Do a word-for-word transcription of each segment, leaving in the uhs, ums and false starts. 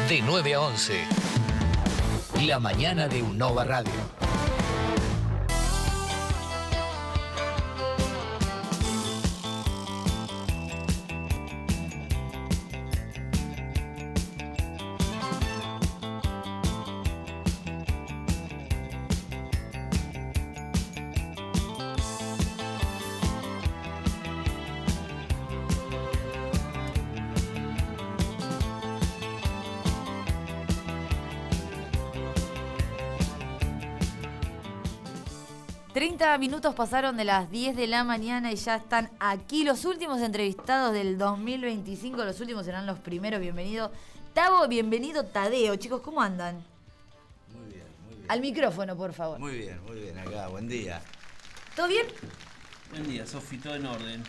de nueve a once. La mañana de Unova Radio. treinta minutos pasaron de las diez de la mañana y ya están aquí los últimos entrevistados del dos mil veinticinco. Los últimos serán los primeros. Bienvenido Tavo, bienvenido Tadeo. Chicos, ¿cómo andan? Muy bien, muy bien. Al micrófono, por favor. Muy bien, muy bien. Acá, buen día. ¿Todo bien? Buen día, Sofi, todo en orden.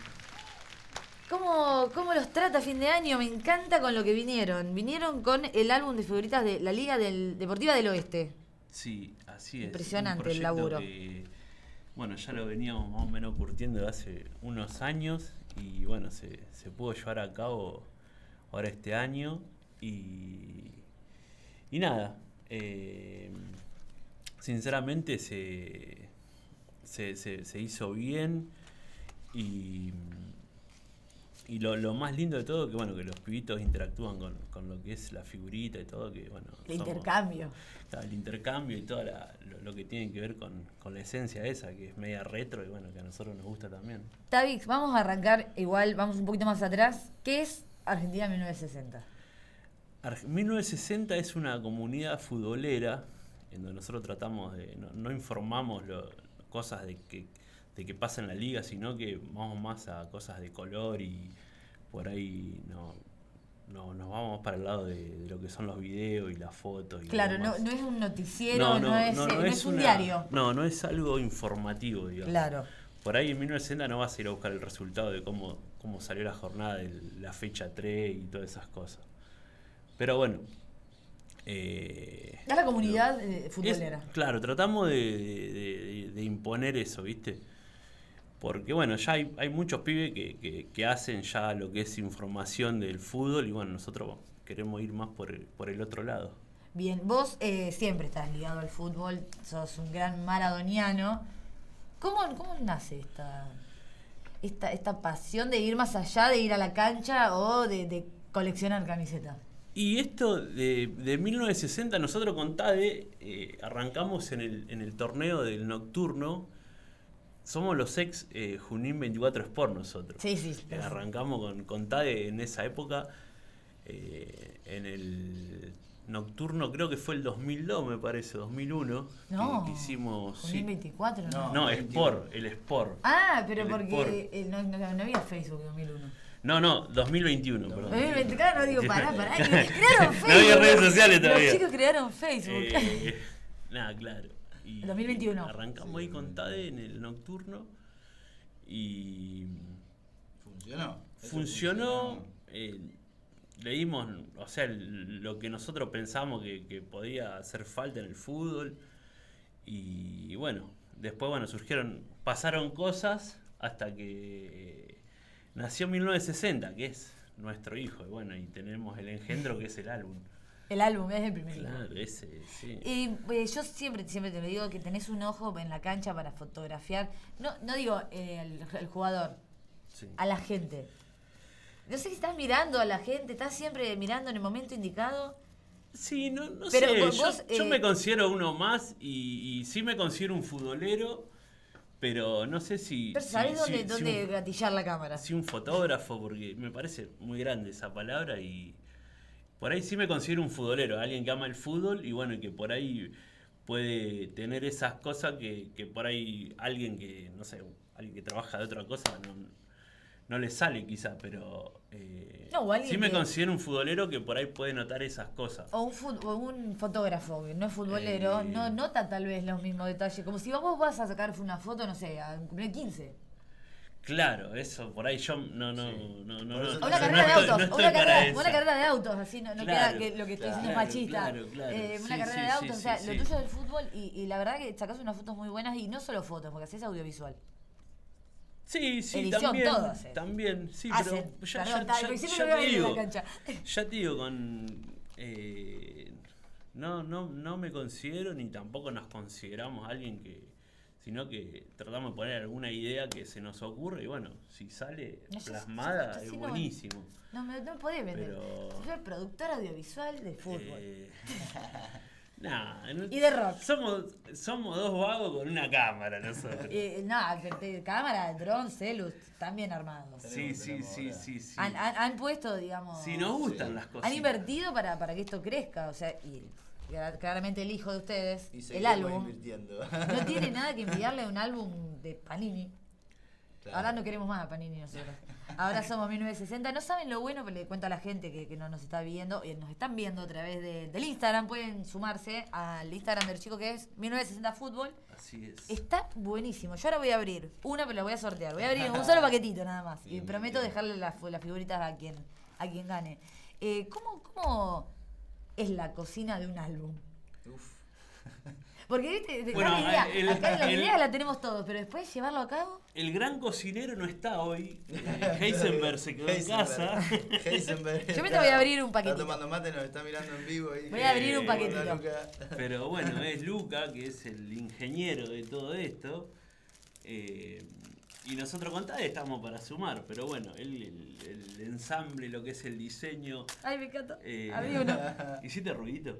¿Cómo, ¿Cómo los trata fin de año? Me encanta con lo que vinieron. Vinieron con el álbum de figuritas de la Liga del, Deportiva del Oeste. Sí, así es. Impresionante el laburo. Que, bueno, ya lo veníamos más o menos curtiendo de hace unos años y bueno, se, se pudo llevar a cabo ahora este año y, y nada, eh, sinceramente se, se, se, se hizo bien y, y lo, lo más lindo de todo que bueno, que los pibitos interactúan con, con lo que es la figurita y todo, que bueno, el somos, intercambio. El intercambio y todo la, lo, lo que tiene que ver con, con la esencia esa, que es media retro y bueno, que a nosotros nos gusta también. Tavix, vamos a arrancar igual, vamos un poquito más atrás. ¿Qué es Argentina mil novecientos sesenta? Ar- mil novecientos sesenta es una comunidad futbolera en donde nosotros tratamos de, no, no informamos lo, cosas de que, de que pasa en la liga, sino que vamos más a cosas de color y por ahí no... No, nos vamos para el lado de, de lo que son los videos y las fotos. Y claro, no, no es un noticiero, no, no, no, es, no, no, no es, es un una, diario. No, no es algo informativo, digamos. Claro. Por ahí en mil novecientos sesenta no vas a ir a buscar el resultado de cómo, cómo salió la jornada de la fecha tres y todas esas cosas. Pero bueno. Eh, es la comunidad no, eh, futbolera. Es, claro, tratamos de, de, de, de imponer eso, ¿viste? Porque bueno, ya hay, hay muchos pibes que, que, que hacen ya lo que es información del fútbol y bueno, nosotros queremos ir más por el, por el otro lado. Bien, vos eh, siempre estás ligado al fútbol, sos un gran maradoniano. ¿Cómo, cómo nace esta, esta, esta pasión de ir más allá, de ir a la cancha o de, de coleccionar camisetas? Y esto de, de mil novecientos sesenta, nosotros con Tade eh, arrancamos en el, en el torneo del nocturno. Somos los ex eh, Junín veinticuatro Sport nosotros. Sí, sí. Eh, arrancamos con, con Tade en esa época, eh, en el nocturno, creo que fue el dos mil dos, me parece, dos mil uno. No, que, que hicimos. Junín sí. veinticuatro, no. No, no Sport, el Sport. Ah, pero el porque eh, no, no, no había Facebook en dos mil uno. No, no, dos mil veintiuno, perdón. dos mil veinte, claro, no digo, pará, pará. Crearon Facebook. No había redes sociales todavía. Los chicos crearon Facebook. Eh, nada, claro. Y dos mil veintiuno. Arrancamos sí. ahí con Tade en el nocturno y funcionó. Funcionó. Eh, leímos, o sea, lo que nosotros pensamos que, que podía hacer falta en el fútbol y bueno, después bueno surgieron, pasaron cosas hasta que nació mil novecientos sesenta, que es nuestro hijo y bueno, y tenemos el engendro que es el álbum. El álbum es el primer Claro, hijo. ese, sí. Y eh, yo siempre, siempre te lo digo, que tenés un ojo en la cancha para fotografiar. No, no digo eh, al, al jugador, sí. A la gente. No sé si estás mirando a la gente, estás siempre mirando en el momento indicado. Sí, no, no Pero sé, vos, yo, eh, yo me considero uno más y, y sí me considero un futbolero, pero no sé si... Pero ¿sabés si, dónde, si, dónde si un, gatillar la cámara? Si un fotógrafo, porque me parece muy grande esa palabra y por ahí sí me considero un futbolero, alguien que ama el fútbol y bueno, que por ahí puede tener esas cosas que, que por ahí alguien que, no sé, alguien que trabaja de otra cosa no, no le sale quizá, pero eh, no, sí me que... considero un futbolero que por ahí puede notar esas cosas. O un, fut, o un fotógrafo que no es futbolero, eh, no nota tal vez los mismos detalles, como si vos vas a sacar una foto, no sé, a cumplir quince. Claro, eso, por ahí yo no, no, sí. no, no, no. O una carrera de autos, no una, carrera, una carrera de autos, así no, no claro, queda que lo que estoy diciendo claro, es machista. Claro, claro. Eh, una sí, carrera sí, de autos, sí, o sea, sí, lo sí. tuyo es el fútbol y, y la verdad que sacás unas fotos muy buenas y no solo fotos, porque haces audiovisual. Sí, sí, edición, también, todo hacen. también, sí, hacen. pero ya, Perdón, ya, tal, ya, ya ya te digo, la cancha. ya te digo, con eh, no, no, no me considero ni tampoco nos consideramos alguien que, sino que tratamos de poner alguna idea que se nos ocurre y bueno, si sale No, yo- plasmada yo- yo es sí no- buenísimo. No me no podés vender. Pero- Soy el productor audiovisual de fútbol. Eh, nah, no- Y de rock. Somos, somos dos vagos con una cámara nosotros. Eh, no, pero te- cámara, dron, celus, están bien armados. Sí, sí, tenemos sí, ahora. sí, sí. Han, han- han puesto, digamos. Sí, nos gustan Sí. las cosas. Han invertido para, para que esto crezca. O sea, y clara- claramente el hijo de ustedes, Y el seguimos álbum, invirtiendo. no tiene nada que envidiarle a un álbum de Panini. Claro. Ahora no queremos más a Panini nosotros. Ahora somos mil novecientos sesenta. No saben lo bueno, pero le cuento a la gente que, que no nos está viendo, y nos están viendo a través de- del Instagram. Pueden sumarse al Instagram del chico que es mil novecientos sesenta Fútbol. Así es. Está buenísimo. Yo ahora voy a abrir una, pero la voy a sortear. Voy a abrir un solo paquetito nada más. Bien, y bien, prometo bien. dejarle las, las figuritas a quien, a quien gane. Eh, ¿cómo, ¿Cómo es la cocina de un álbum? Uf. Porque, viste, de- Bueno, la idea, el- acá las el- ideas la tenemos todos, pero después llevarlo a cabo. El gran cocinero no está hoy. Eh, Heisenberg se quedó en casa. Heisenberg. Yo me te voy a abrir un paquetito. Está tomando mate, nos está mirando en vivo. Ahí. Voy a abrir un Hola, paquetito. Luca. Pero bueno, es Luca, que es el ingeniero de todo esto. Eh, y nosotros con Tade estamos para sumar. Pero bueno, él, el, el ensamble, lo que es el diseño. Ay, me encanta. eh, Abrí uno. ¿Hiciste ruidito?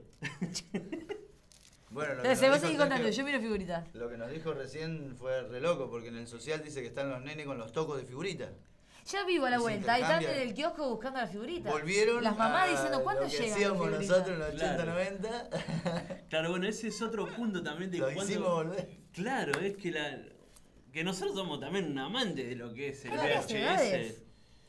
Bueno, lo que Entonces, nos vos dijo seguís contando, Sergio- yo miro figuritas. Lo que nos dijo recién fue re loco, porque en el social dice que están los nenes con los tocos de figuritas. Ya vivo a la Y se vuelta, ahí están en intercambian. el kiosco buscando las figuritas. Volvieron Las mamás a diciendo, ¿cuándo lo que llegan las hacíamos figuritas? nosotros en los ochenta, Claro. noventa. Claro, bueno, ese es otro punto también de Lo cuando- hicimos volver. Claro, es que la que nosotros somos también un amante de lo que es el Hay varias V H edades. S.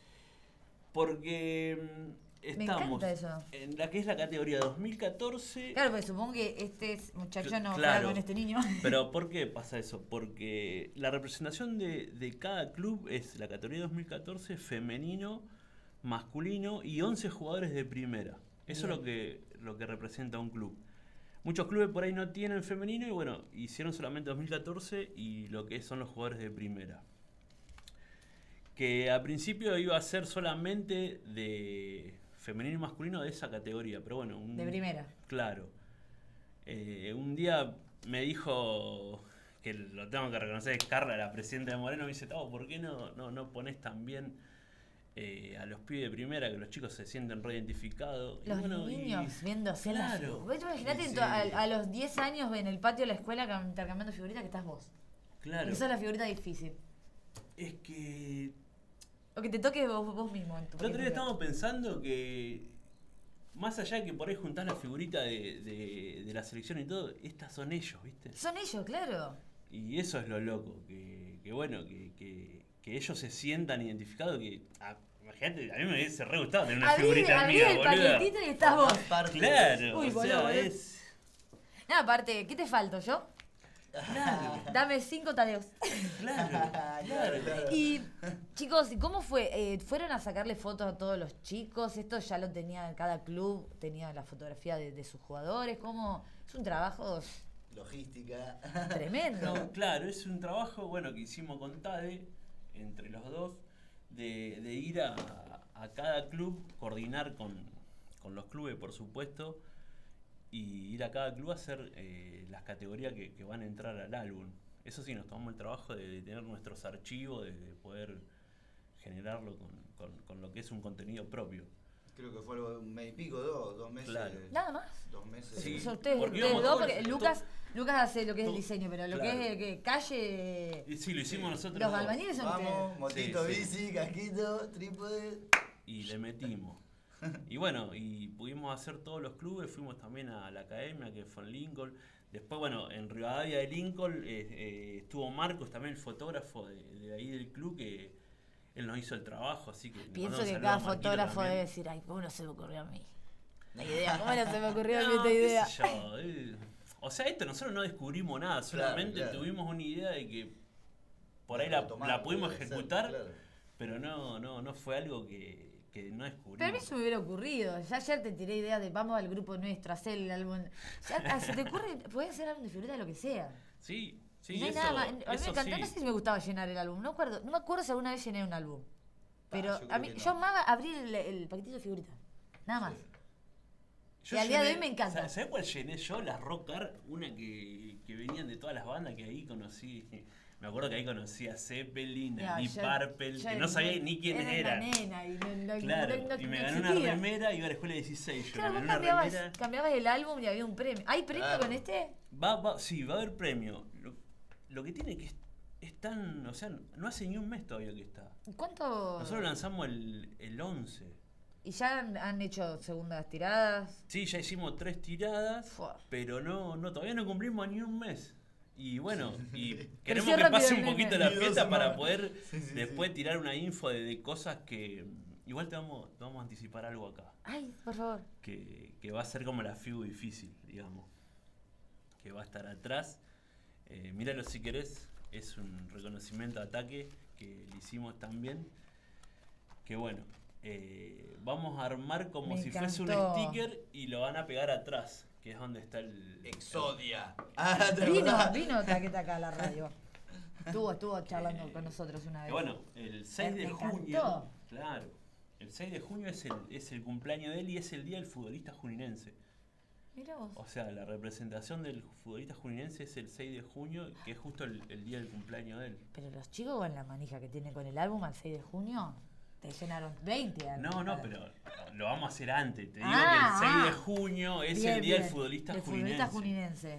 Porque mm, Me estamos encanta eso. en la que es la categoría dos mil catorce. Claro, porque supongo que este es- muchacho no Claro. juega con este niño. Pero ¿por qué pasa eso? Porque la representación de, de cada club es la categoría dos mil catorce femenino, masculino y once jugadores de primera. Eso es lo que, lo que representa un club. Muchos clubes por ahí no tienen femenino y bueno, hicieron solamente dos mil catorce y lo que son los jugadores de primera. Que a principio iba a ser solamente de femenino y masculino de esa categoría, pero bueno. Un, De primera. Claro. Eh, un día me dijo, que lo tengo que reconocer, es Carla, la presidenta de Moreno, me dice, Tavo, ¿por qué no, no, no pones también eh, a los pibes de primera, que los chicos se sienten reidentificados? Y Los bueno, y- niños viendo hacer las Claro. figuras. Vos imaginate Y en tu- sí. a, a los diez años en el patio de la escuela cam- intercambiando figuritas que estás vos. Claro. Y sos la figurita difícil. Es que O que te toque vos, vos mismo. En tu el otro día paquetito. estábamos pensando que, más allá de que por ahí juntás la figurita de, de, de la selección y todo, estas son ellos, ¿viste? Son ellos, claro. Y eso es lo loco, que, que bueno, que, que, que ellos se sientan identificados, que ah, imagínate, a mí me hubiese re gustado tener una Abrí, figurita abrí mía, el boludo. paquetito y estás vos. Parte Claro, Uy, o boludo, sea, boludo. es... Nada, aparte, ¿qué te falto yo? Claro, Dame cinco tadeos. claro, claro. Claro. Y chicos, ¿y cómo fue? Eh, ¿Fueron a sacarle fotos a todos los chicos? ¿Esto ya lo tenía cada club? ¿Tenía la fotografía de, de sus jugadores? ¿Cómo? Es un trabajo Logística. tremendo. No, claro, es un trabajo bueno que hicimos con Tade, entre los dos, de, de ir a, a cada club, coordinar con, con los clubes, por supuesto, y ir a cada club a hacer eh, las categorías que, que van a entrar al álbum. Eso sí, nos tomamos el trabajo de, de tener nuestros archivos, de, de poder generarlo con, con, con lo que es un contenido propio. Creo que fue algo de un mes y pico, dos, dos meses. Claro. Nada más. Dos meses. Sí. Son ustedes, porque ustedes íbamos dos, todos- porque to- Lucas, Lucas hace lo que es el to- diseño, pero lo claro. que es eh, que calle, Y sí, lo hicimos nosotros los dos. albañiles son Vamos, ustedes. motito, Sí, sí. bici, casquito, trípode. Y le metimos. Y bueno, y pudimos hacer todos los clubes, fuimos también a la academia que fue en Lincoln. Después, bueno, en Rivadavia de Lincoln eh, eh, estuvo Marcos, también el fotógrafo de, de ahí del club, que él nos hizo el trabajo, así que... le Pienso mandamos que saludos cada a Marquito fotógrafo también. debe decir, ay, ¿cómo no se me ocurrió a mí? La idea, ¿cómo no se me ocurrió a mí No, esta qué idea? sé yo, eh, o sea, esto nosotros no descubrimos nada, solamente claro. tuvimos una idea de que por ahí De la, retomar, la pudimos puede ser, ejecutar, claro. pero no, no, no fue algo que, que no descubrimos. Pero a mí se me hubiera ocurrido. Ya ayer te tiré idea de vamos al grupo nuestro, hacer el álbum. Ya, ah, se te ocurre, podés hacer álbum de figuritas, lo que sea. Sí, sí, Y no hay eso, nada más. A mí me eso encantó, sí. no sé si me gustaba llenar el álbum. No, acuerdo, no me acuerdo si alguna vez llené un álbum. Pero yo creo a mí, que no. yo amaba abrir el, el paquetito de figuritas. Nada más. Y al día de hoy me encanta. ¿Sabes cuál llené yo? Las Rock Car, una que, que venían de todas las bandas que ahí conocí. Me acuerdo que ahí conocí a Zeppelin, a Deep Purple, que no sabía ni quiénes era eran. Una nena y no, no, Claro, no, no, y me no gané existía. una remera, iba a la escuela de dieciséis, yo Claro, me vos gané una cambiabas, remera. cambiabas el álbum y había un premio. ¿Hay premio Claro. con este? Va, va, sí, va a haber premio. Lo, lo que tiene que es, es tan, o sea, no hace ni un mes todavía que está. ¿Cuánto? Nosotros lanzamos el, el once. ¿Y ya han, han hecho segundas tiradas? Sí, ya hicimos tres tiradas, Fua. pero no, no, todavía no cumplimos ni un mes. Y bueno, y queremos Creció que rápido pase el un nene. poquito la Ni dos fiesta para semanas. poder Sí, sí, después sí. tirar una info de, de cosas que... Igual te vamos, te vamos a anticipar algo acá, Ay, por favor. que, que va a ser como la F I B U difícil, digamos. Que va a estar atrás. Eh, míralo si querés, es un reconocimiento a Ataque que le hicimos también. Que bueno, eh, vamos a armar como Me si fuese un encantó. sticker y lo van a pegar atrás, que es donde está el... Exodia. Ah, ¿te Vino, acordás? vino Taqueta acá a la radio. Estuvo, estuvo charlando con nosotros una Que vez. bueno, el seis Me de encantó. junio, claro, el seis de junio es el, es el cumpleaños de él y es el día del futbolista juninense. Mirá vos. O sea, la representación del futbolista juninense es el seis de junio, que es justo el, el día del cumpleaños de él. Pero los chicos con la manija que tienen con el álbum al seis de junio, te llenaron veinte álbumes. No, no, pero lo vamos a hacer antes. Te digo Ah, que el seis de ah. junio es Bien, el día del bien. futbolista Del juninense. futbolista juninense.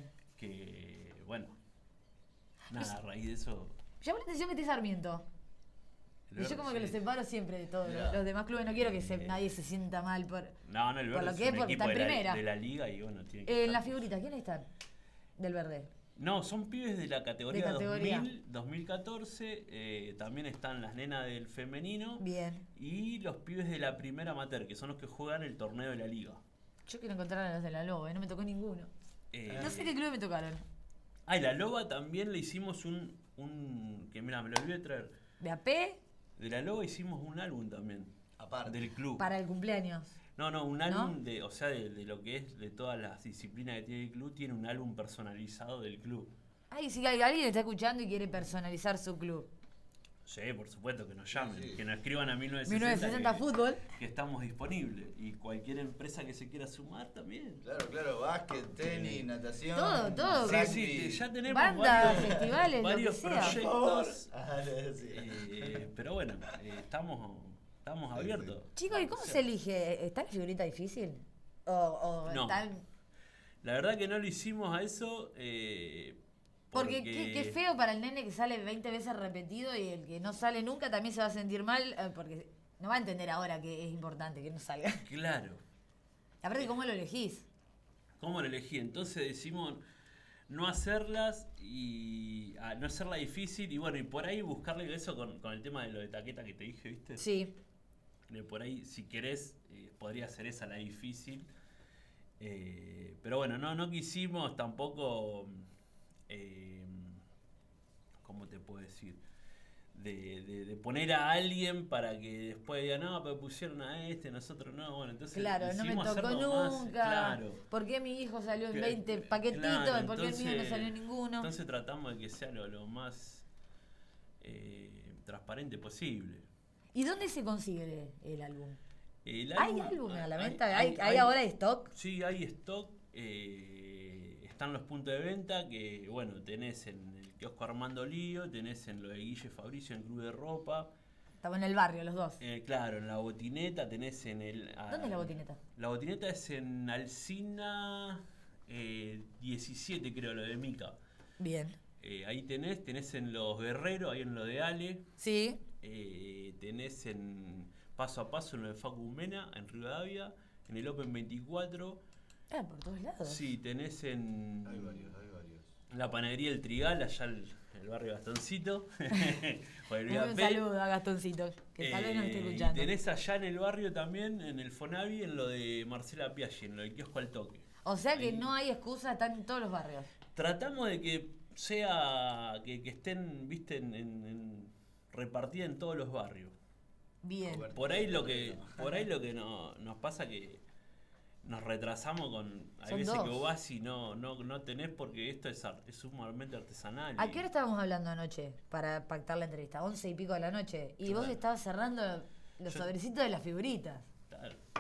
Que, bueno, nada, a raíz de eso... Llama la atención que esté Sarmiento. el Y yo como que verde, lo sí. separo siempre de todos Mirá. los demás clubes. No quiero que se- Eh. nadie se sienta mal por... No, no, el Por verde lo es que es, un porque equipo está en de la, primera. de la liga y bueno, tiene que Eh, en estar. la figurita, ¿quiénes están? Del verde. No, son pibes de la categoría, De categoría. dos mil, dos mil catorce, eh, también están las nenas del femenino Bien. y los pibes de la primera amateur, que son los que juegan el torneo de la liga. Yo quiero encontrar a los de la Lobo, ¿eh? No me tocó ninguno. Eh, No sé qué club me tocaron. Ah, y la Loba también le hicimos un, un que mira, me lo olvidé de traer. De A P De la Loba hicimos un álbum también, Aparte. del club. para el cumpleaños. No, no, un álbum de, o sea, de, de lo que es, de todas las disciplinas que tiene el club, tiene un álbum personalizado del club. Ay, si alguien está escuchando y quiere personalizar su club. Sí, por supuesto, que nos llamen, Sí, sí. que nos escriban a mil novecientos mil novecientos sesenta que- Fútbol. que estamos disponibles y cualquier empresa que se quiera sumar también. Claro, claro, básquet, tenis, natación. Todo, todo. Sí, rugby. sí, te- ya tenemos Bandas, varios, festivales, lo varios que sea. Por favor. proyectos. Ah, sí. eh, pero bueno, eh, estamos, estamos Sí, abiertos. Chicos, ¿y cómo O sea, se elige? ¿Está la figurita difícil? ¿O, o No. está...? La verdad que no lo hicimos a eso. eh, Porque, porque qué, qué feo para el nene que sale veinte veces repetido y el que no sale nunca también se va a sentir mal eh, porque no va a entender ahora que es importante que no salga. Claro. Aparte, ¿cómo lo elegís? ¿Cómo lo elegí? Entonces decimos no hacerlas y a no hacerla difícil y bueno, y por ahí buscarle eso con, con el tema de lo de taqueta que te dije, ¿viste? Sí. De por ahí, si querés, eh, podría ser esa la difícil. Eh, pero bueno, no, no quisimos tampoco, eh, ¿cómo te puedo decir? De, de, de poner a alguien para que después diga, no, pero pusieron a este, nosotros no. Bueno, entonces Claro, no me decidimos tocó hacerlo más, nunca. claro. ¿Por qué mi hijo salió en Que- veinte paquetitos? claro, ¿Por qué el mío no entonces- salió en ninguno? Entonces tratamos de que sea lo, lo más eh, transparente posible. ¿Y dónde se consigue el álbum? El ¿Hay álbum a la hay- venta? ¿Hay, hay ahora stock? Sí, hay stock. eh, están los puntos de venta que, bueno, tenés en el kiosco Armando Lío, tenés en lo de Guille Fabricio en Club de Ropa. Estamos en el barrio, los dos. eh, claro, en la botineta tenés en el... ah, ¿Dónde es la botineta? La botineta es en Alsina eh, diecisiete, creo, lo de Mica. Bien. Eh, ahí tenés, tenés en Los Guerreros, ahí en lo de Ale. Sí. Eh, tenés en Paso a Paso en lo de Facu Mena, en Rivadavia, en el Open veinticuatro. Ah, por todos lados. Sí, tenés en Hay varios, hay varios. la panadería El Trigal, allá el, el barrio Gastoncito. o el Un Vía P. saludo a Gastoncito, que tal vez nos esté Eh, escuchando. Y tenés allá en el barrio también, en el Fonavi, en lo de Marcela Piaggi, en lo del kiosco al toque. O sea que Ahí. no hay excusa, están en todos los barrios. Tratamos de que sea, que, que estén, viste, en, en- en- repartida en todos los barrios. Bien. Cobertura. Por ahí lo que, por ahí lo que no, nos pasa que nos retrasamos con. Hay Son veces dos. que vos vas y no, no, no tenés porque esto es, ar- es sumamente artesanal. ¿A y- qué hora estábamos hablando anoche para pactar la entrevista? Once y pico de la noche. Y vos Claro. estabas cerrando los Yo- sobrecitos de las figuritas. Claro.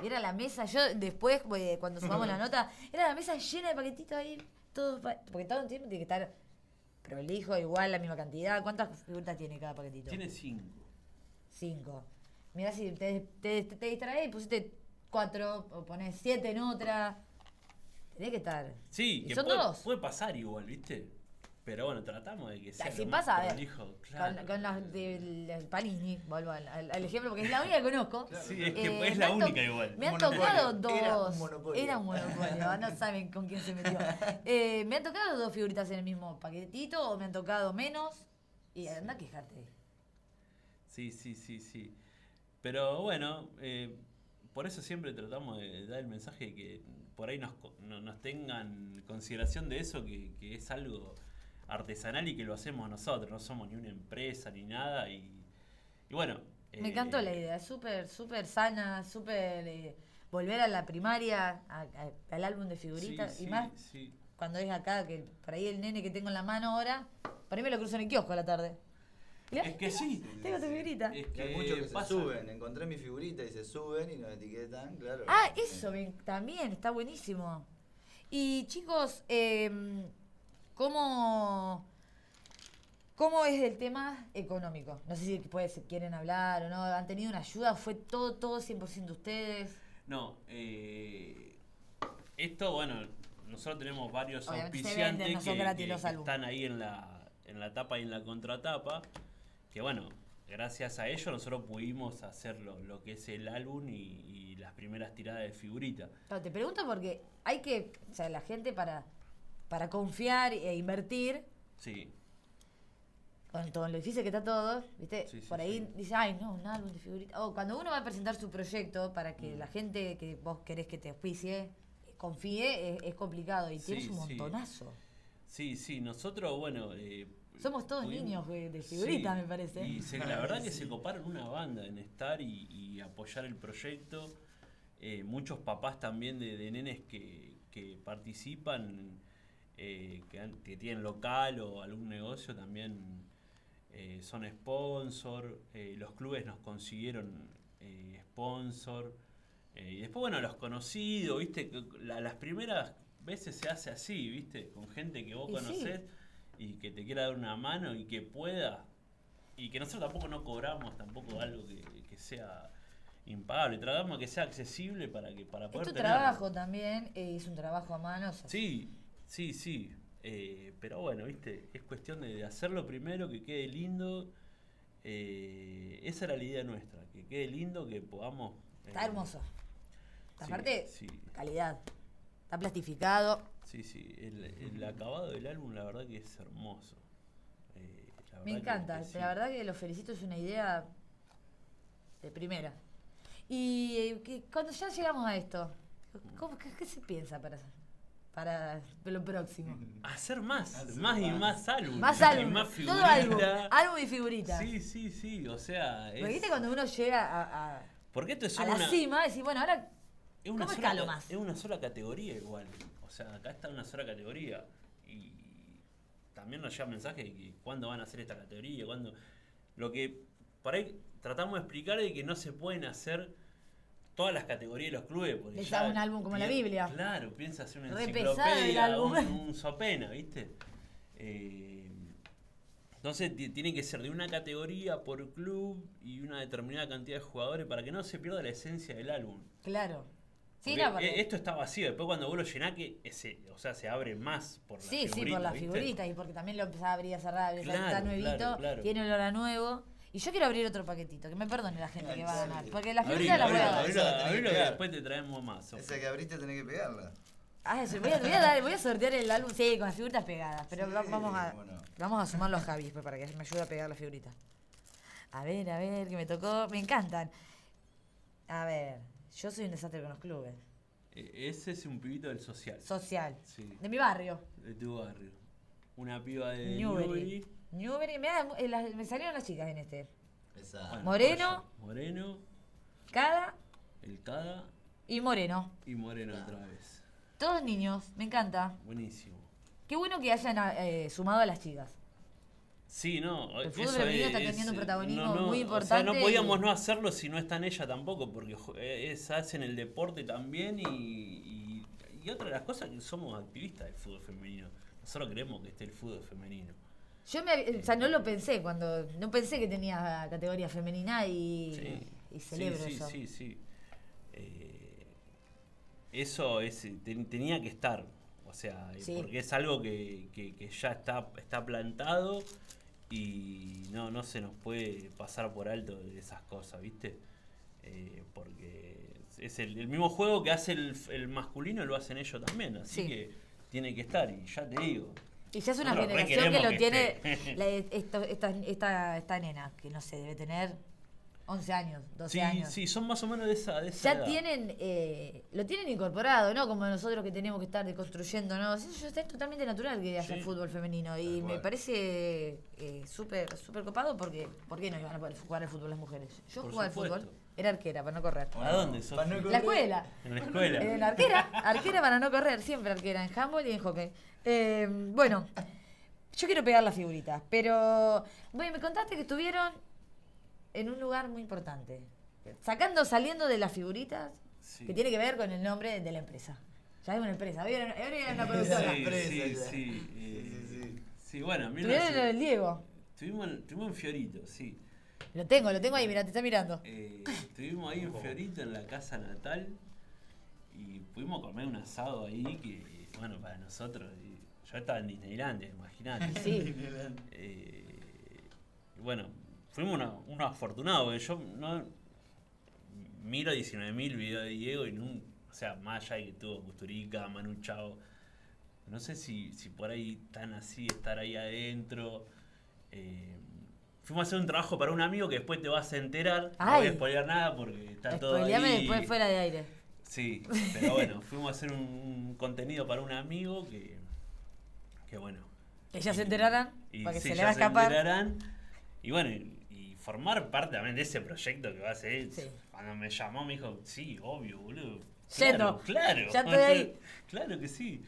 Era la mesa, yo después, eh, cuando sumamos la nota, era la mesa llena de paquetitos ahí, todos, pa- porque todo el tiempo tiene que estar prolijo, igual, la misma cantidad. ¿Cuántas figuritas tiene cada paquetito? Tiene cinco. Cinco. Mirá si te, te, te distraes y pusiste cuatro, o ponés siete en otra. Tenés que estar. Sí, ¿Y que son puede, dos? puede pasar igual, ¿viste? Pero bueno, tratamos de que sea. Si lo pasa, a más ver, prolijo, claro. con, con las del Panini, vuelvo al, al- al ejemplo, porque es la única que conozco. Sí, es que Eh, es me la han to- única igual. Me han Monopolio. tocado dos. Era un monopolio. Era un monopolio, no saben con quién se metió. Eh, me han tocado dos figuritas en el mismo paquetito, o me han tocado menos. Y anda a quejarte. Sí, sí, sí, sí. Pero bueno, eh, por eso siempre tratamos de dar el mensaje de que por ahí nos, co- no- nos tengan consideración de eso, que, que es algo artesanal y que lo hacemos nosotros, no somos ni una empresa ni nada. Y, y bueno. Me eh, encantó la idea, es súper, súper sana, súper. Eh, volver a la primaria, a- a- al álbum de figuritas. sí, y sí, más sí. cuando es acá, que por ahí el nene que tengo en la mano ahora, por ahí me lo cruzo en el kiosco a la tarde. Mirá, Es que sí. tengo tu figurita. Es Que hay que muchos que pasa- se suben. Encontré mi figurita y se suben y nos etiquetan, claro. Ah, eso me- también, está buenísimo. Y chicos, eh, ¿cómo, ¿cómo es el tema económico? No sé si pues, quieren hablar o no, ¿han tenido una ayuda? ¿Fue todo, todo cien por ciento ustedes? No, eh, esto, bueno, nosotros tenemos varios Obviamente se auspiciantes venden, no son que, gratis que- los que álbumes. están ahí en la, en la tapa y en la contratapa, que bueno, gracias a ellos nosotros pudimos hacer lo, lo que es el álbum y, y las primeras tiradas de figurita. Claro, te pregunto porque hay que, o sea, la gente para, para confiar e invertir, Sí, con todo lo difícil que está todo, ¿viste? Sí, sí, Por ahí sí. dice, ay, no, un álbum de figuritas. O cuando uno va a presentar su proyecto para que Mm. la gente que vos querés que te auspicie confíe, es, es complicado y Sí, tienes un sí. montonazo. sí, sí, nosotros, bueno... eh, Somos todos pudimos- niños de, de figuritas, Sí, me parece. Y se- la verdad que se coparon una banda en estar y, y apoyar el proyecto. Eh, muchos papás también de, de nenes que, que participan, eh, que, han- que tienen local o algún negocio también eh, son sponsor. Eh, los clubes nos consiguieron eh, sponsor. Eh, y después, bueno, los conocidos, ¿viste? Que la- las primeras veces se hace así, ¿viste? Con gente que vos Y sí. conocés y que te quiera dar una mano y que pueda. Y que nosotros tampoco no cobramos tampoco algo que, que sea impagable. Tratamos de que sea accesible para que para Es poder tu tenerlo. trabajo también, eh, es un trabajo a mano. o sea, Sí, sí, sí. Eh, pero bueno, viste, es cuestión de, de hacerlo primero, que quede lindo. Eh, esa era la idea nuestra, que quede lindo, que podamos. eh, Está hermoso. sí, Aparte, sí. calidad. Está plastificado. Sí, sí, el, el acabado del álbum la verdad que es hermoso. Eh, la Me verdad que- encanta. que sí. La verdad que los felicito, es una idea de primera. Y eh, que cuando ya llegamos a esto, ¿cómo, qué, qué se piensa para, para lo próximo? Hacer más, Hacer más y más. más álbum. Más y álbum, más todo figuritas. álbum, álbum y figuritas. Sí, sí, sí, o sea... Porque es- viste cuando uno llega a, a, Porque esto es a la una, cima, decís, bueno, ahora, es una ¿cómo sola, escalo ca- más? es una sola categoría igual. O sea, acá está una sola categoría. Y también nos llega mensaje de que cuándo van a hacer esta categoría, cuándo... Lo que por ahí tratamos de explicar es que no se pueden hacer todas las categorías de los clubes. Porque Les ya hago un álbum como la tiene- Biblia. Claro, piensa hacer una Re pesado el enciclopedia, álbum. un, un sopena, ¿viste? Eh, entonces ti- tiene que ser de una categoría por club y una determinada cantidad de jugadores para que no se pierda la esencia del álbum. claro. Sí, Porque no, porque- e- esto está vacío, después cuando vos lo llenás, que ese, o sea, se abre más por la sí, figurita, sí, por las ¿viste? figuritas y porque también lo empezaba a abrir y a cerrar, abrir y cerrar, Claro, está nuevito, claro, claro. tiene olor a nuevo. Y yo quiero abrir otro paquetito, que me perdone la gente Ay, que va a sí. ganar. Porque las Abrilo, figuritas las voy a abrilo, dar. Esa la abrilo, tenés abrilo que que pegar. después te traemos más. Sofi. Esa que abriste tenés que pegarla. Ah, sí, voy a, voy a dar- voy a sortear el álbum, sí, con las figuritas pegadas. Pero Sí, va- vamos a cómo no. vamos a sumarlo a Javi pues, para que me ayude a pegar las figuritas. A ver, a ver, que me tocó. Me encantan. A ver, yo soy un desastre con los clubes. E- Ese es un pibito del social. Social. Sí. De mi barrio. De tu barrio. Una piba de Newbery. Newbery. Newbery. Mirá, eh, las- me salieron las chicas en este. Esa. Bueno, Moreno. Moreno, Cada el Cada y Moreno. y Moreno otra vez. Todos niños, me encanta. Buenísimo. Qué bueno que hayan eh, sumado a las chicas. Sí, no. El fútbol eso femenino está es- teniendo un protagonismo no, no, muy O importante. sea, no podíamos y- no hacerlo si no está en ella tampoco, porque jo- es, hacen el deporte también y, y, y otra de las cosas que somos activistas del fútbol femenino. Nosotros queremos que esté el fútbol femenino. Yo me, o sea, no lo pensé cuando, no pensé que tenía categoría femenina y, Sí, y celebro sí, sí, eso. sí, sí. Eh, eso es, ten- tenía que estar, o sea, eh, Sí. porque es algo que, que- que ya está, está plantado y no, no se nos puede pasar por alto de esas cosas, ¿viste? Eh, porque es el, el mismo juego que hace el, el masculino, lo hacen ellos también, así Sí. que tiene que estar, y ya te digo. Y ya es una Nosotros re generación que queremos lo que tiene, esté. la- esto- esta, esta, esta nena, que no sé, debe tener once años, doce Sí, años. sí, son más o menos de esa, de esa Ya edad. tienen, eh, lo tienen incorporado, ¿no? Como nosotros que tenemos que estar deconstruyendo, ¿no? Sí, eso es totalmente natural que haya Sí. fútbol femenino. Y Tal me cual. parece eh, súper súper copado porque ¿por qué no iban a poder jugar al fútbol las mujeres? Yo Por jugaba al supuesto. fútbol, era arquera para no correr. ¿A dónde, Para Sofi? no En correr. la escuela. En la escuela. En arquera, arquera para no correr, siempre arquera, en handball y en hockey. Eh, bueno, yo quiero pegar las figuritas, pero bueno, me contaste que estuvieron en un lugar muy importante. Sacando, saliendo de las figuritas, Sí. que tiene que ver con el nombre de la empresa. Ya es una empresa, ahora era ahora era una productora. Sí, Empresa, sí, ya. sí, eh, Sí, sí, sí. sí, bueno, mil Estuvieron en el novecientos Diego. estuvimos, en- estuvimos en Fiorito, sí. Lo tengo, lo tengo ahí, mira, te está mirando. Eh, estuvimos ahí en Fiorito, en la casa natal, y pudimos comer un asado ahí que, bueno, para nosotros, y yo estaba en Disneylandia, imagínate. Sí. Eh, y bueno, fuimos unos unos afortunados, porque yo no miro diecinueve mil videos de Diego y no, o sea, más allá de que tuvo Custurica, Manu Chao, no sé si, si por ahí tan así, estar ahí adentro. Eh, fuimos a hacer un trabajo para un amigo que después te vas a enterar, no voy Ay. a spoilear nada porque está todo Spoileame ahí. después fuera de aire. Sí, pero bueno, fuimos a hacer un, un contenido para un amigo que, que bueno. Que ya se y- enterarán, y porque sí, se le ya va a escapar. enterarán. Y bueno, y, y formar parte también de ese proyecto que va a ser. Sí. Cuando me llamó me dijo, sí, obvio, boludo. Yendo. Claro, claro. Ya estoy ahí. Claro que sí.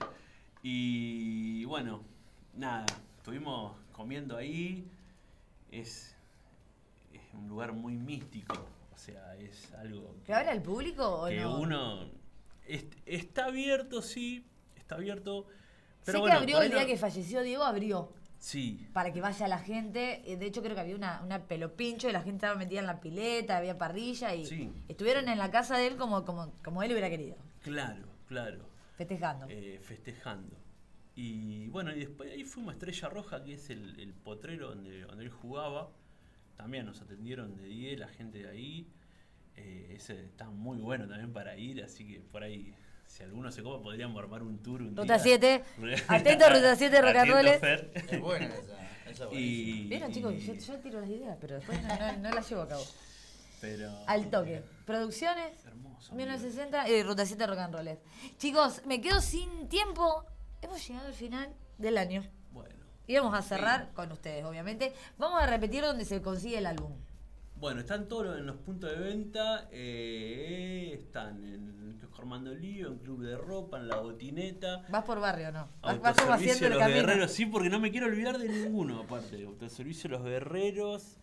Y bueno, nada, estuvimos comiendo ahí. Es, es un lugar muy místico. O sea, es algo que, ¿Que abre al público o que no? uno est- está abierto, sí, está abierto. Pero sé bueno, que abrió por el ahí día no- que falleció Diego, abrió. Sí, Para que vaya la gente. Eh, De hecho, creo que había una, una pelopincho y la gente estaba metida en la pileta, había parrilla y Sí. estuvieron en la casa de él como, como, como él hubiera querido, claro, claro. festejando. eh, festejando. Y bueno, y después ahí fuimos a Estrella Roja, que es el, el potrero donde, donde él jugaba. También nos atendieron de diez, la gente de ahí. Eh, ese está muy bueno también para ir, así que por ahí, si alguno se copa, podríamos armar un tour un Ruta día. siete. Atento, Ruta siete, rock and Atento, roll. Fer. Es buena esa. Esa es buenísima. Y, Vieron, chicos, yo, yo tiro las ideas, pero después no, no- no las llevo a cabo. Pero, Al toque. Producciones, Hermoso. mil novecientos amigo. sesenta y Ruta siete Rock and Roll. Chicos, me quedo sin tiempo. Hemos llegado al final del año. Bueno. Y vamos a cerrar con ustedes, obviamente. Vamos a repetir donde se consigue el álbum. Bueno, están todos en los puntos de venta. eh, están en el kiosco Armando Lío, en Club de Ropa, en La Botineta. ¿Vas por barrio o no? ¿Vas, vas como Autoservicio haciendo el Los camino? Guerreros, sí, porque no me quiero olvidar de ninguno, aparte. Autoservicio Los Guerreros,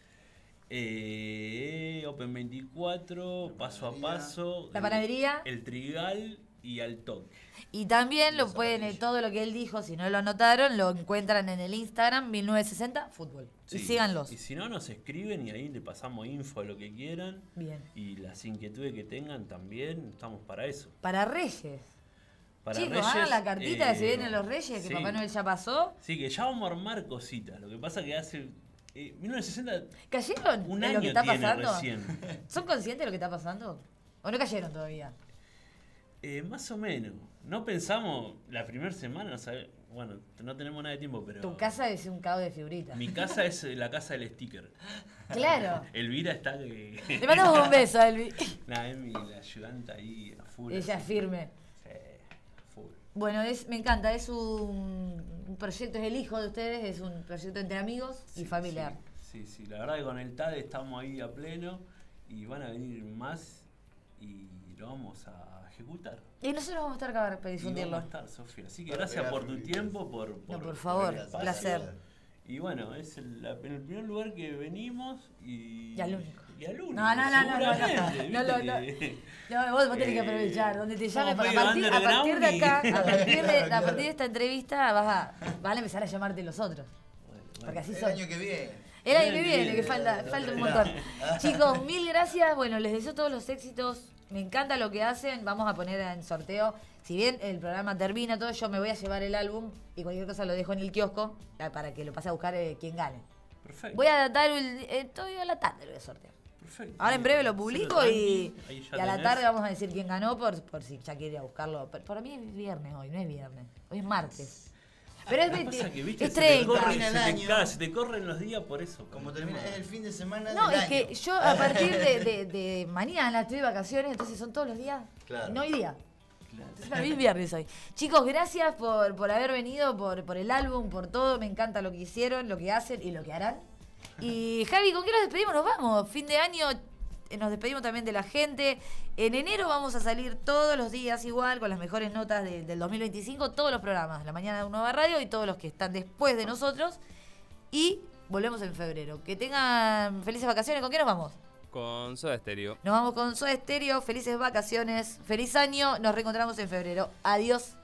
eh, Open veinticuatro, La Paso a panadería. Paso. La el- panadería. El, Trigal y Al Toque. Y también lo Los pueden, zapatillas. todo lo que él dijo, si no lo anotaron, lo encuentran en el Instagram mil novecientos sesenta Fútbol. Y Sí. síganlos. Y si no, nos escriben y ahí le pasamos info de lo que quieran. Bien. Y las inquietudes que tengan también, estamos para eso. Para Reyes. Para Chicos, Reyes, hagan la cartita de si eh, vienen los Reyes, que sí. Papá Noel ya pasó. Sí, que ya vamos a armar cositas. Lo que pasa que hace. Eh, mil novecientos sesenta, ¿Cayeron un en año lo que está tiene pasando? recién. ¿Son conscientes de lo que está pasando? ¿O no cayeron todavía? Eh, más o menos. No pensamos la primera semana, no sabe- bueno, no tenemos nada de tiempo, pero. Tu casa es un caos de figuritas. Mi casa es eh, la casa del sticker. Claro. Elvira está que. Le mandamos un beso a Elvi. Nada, es mi la ayudante ahí a full. Ella así. firme. Sí, full. Bueno, es, me encanta, es un, un proyecto, es el hijo de ustedes, es un proyecto entre amigos y Sí, familiar. Sí, sí, sí, la verdad que con el T A D estamos ahí a pleno y van a venir más y lo vamos a ejecutar. Y nosotros vamos a estar acá para Y difundirlo. vamos a estar, Sofía. Así que Para gracias pegar por tu figuritas. tiempo, por, por, por favor, el un espacio. placer. Y bueno, es el, la- el primer lugar que venimos y... Y al único. Y al único, No, no, no, no, no, no. seguramente, No, no, viste no. que- No, vos, vos tenés que Eh, aprovechar, donde te llame, somos porque a medio partir, a partir de acá, underground y- a partir de, Claro, a claro. partir de esta entrevista vas a, van a empezar a llamarte los otros. Bueno, Porque bueno. así El son. año que viene. El año El que año viene, que que viene. falta, falta un montón. Chicos, mil gracias. Bueno, les deseo todos los éxitos. Me encanta lo que hacen. Vamos a poner en sorteo. Si bien el programa termina todo, yo me voy a llevar el álbum y cualquier cosa lo dejo en el kiosco eh, para que lo pase a buscar eh, quien gane. Perfecto. Voy a dar el, eh, todavía a la tarde lo voy a sortear. Perfecto. Ahora en breve lo Hacelo publico tranqui, y, ahí ya y a la tenés. tarde vamos a decir quién ganó por, por si ya quiere ir a buscarlo. Pero para mí es viernes hoy, no es viernes. Hoy es martes. Pero es, Lo que veinte, pasa que, viste, es se te treinta. corre- Termina el se te- año. claro, se te corren los días por eso. Como termina es el fin de semana No, del es año. que yo a partir de, de, de mañana estoy de vacaciones, entonces son todos los días. Claro. No hay día. Claro. Entonces para mí es viernes hoy. Chicos, gracias por, por haber venido, por, por el álbum, por todo. Me encanta lo que hicieron, lo que hacen y lo que harán. Y Javi, ¿con qué nos despedimos? Nos vamos. Fin de año, eh, nos despedimos también de la gente. En enero vamos a salir todos los días igual, con las mejores notas de- del dos mil veinticinco, todos los programas, La Mañana de Nueva Radio y todos los que están después de nosotros. Y volvemos en febrero. Que tengan felices vacaciones. ¿Con qué nos vamos? Con Soda Stereo. Nos vamos con Soda Stereo. Felices vacaciones. Feliz año. Nos reencontramos en febrero. Adiós.